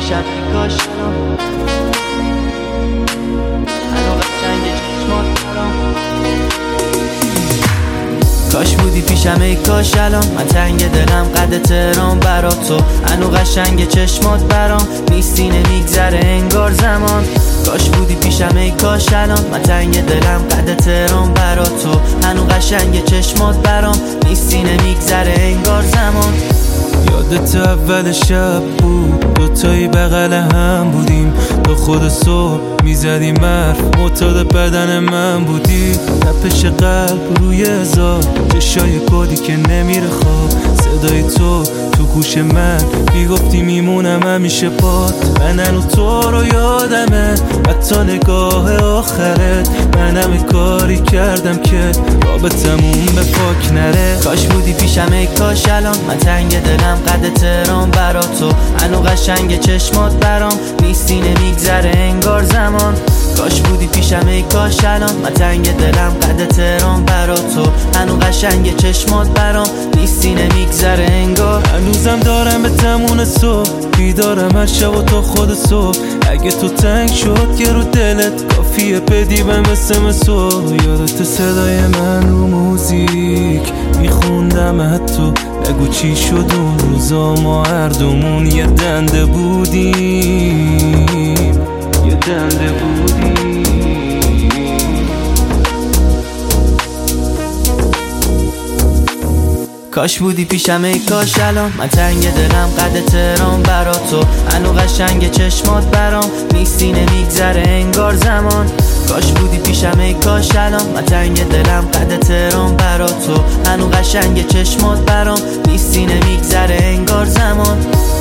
پیشم ای کاش الان هنو قشنگ چشمات برام کاش بودی پیشم ای کاش الان من تنگ دلم قد تهران برات تو هنو قشنگ چشمات برام نیستی نمیگذره انگار زمان کاش بودی پیشم ای کاش الان من تنگ دلم قد تهران برات تو هنو قشنگ چشمات برام نیستی نمیگذره انگار زمان یادت اول شب بود دوتایی بغل هم بودیم تا خود صبح میزدیم حرف معتاد بدن من بودی تپش قلب روی هزار چشای کدی که نمیره خواب صدای تو گوش من میگفتی میمونم همیشه باد من هنو تو رو یادمه حتی نگاه آخرت من همه کاری کردم که رابطمون به پاک نره کاش بودی پیشم ای کاش الان من تنگ دلم قد تهران برات تو هنو قشنگ چشمات برام نیستی نمیگذره انگار زمان کاش بودی پیشم ای کاش الان من تنگ دلم قد تهران برات تو هنو قشنگ چشمات برام نیستی نمیگذره انگار هنوزم دارم به تمون صبح بیدارم هر شب و تا خود صبح اگه تو تنگ شد که رو دلت کافیه بدی به مثل یادت صدای من رو موزیک میخوندم حتی نگو چی شد اون روزا ما هر دومون یه دنده بودیم کاش بودی پیشم ای کاش الان من تنگ دلم قد تهران برات تو هنو قشنگ چشمات برام نیستی نمیگذره انگار زمان کاش بودی پیشم ای کاش الان من تنگ دلم قد تهران برات تو هنو قشنگ چشمات برام نیستی نمیگذره انگار زمان